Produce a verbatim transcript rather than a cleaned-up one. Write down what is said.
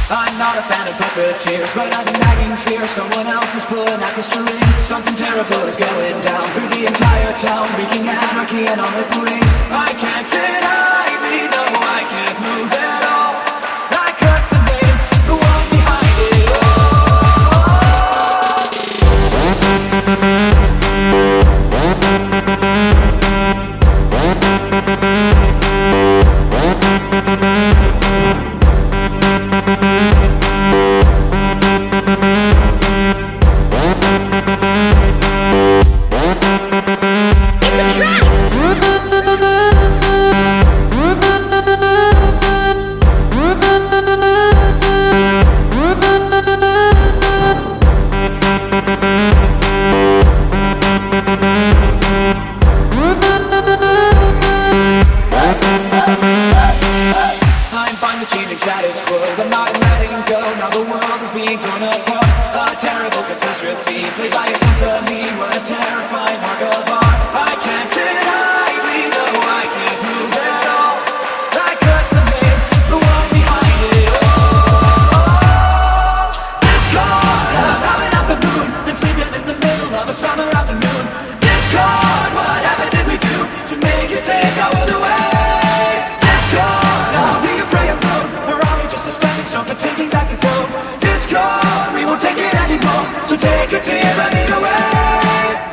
I'm not a fan of puppeteers, but I've been nagging fear someone else is pulling at the strings. Something terrible is going down through the entire town, wreaking anarchy and all it brings. I can't sit idly, no, I can't move at all. I curse the name, the one behind it all. Status quo, but not letting go. Now the world is being torn apart. A terrible catastrophe, played by a symphony. What a terrifying work of art. I can't sit idly, no, I can't move at all. I curse the name, the one behind it all. Discord, I'm howling at the moon, and sleepless in the middle of a summer afternoon. Discord, what happened did we do to make it take our world away? Discord, are we afraid of road? Just a stepping stone for taking back control. Discord, we won't take it anymore. So take your tears, running away.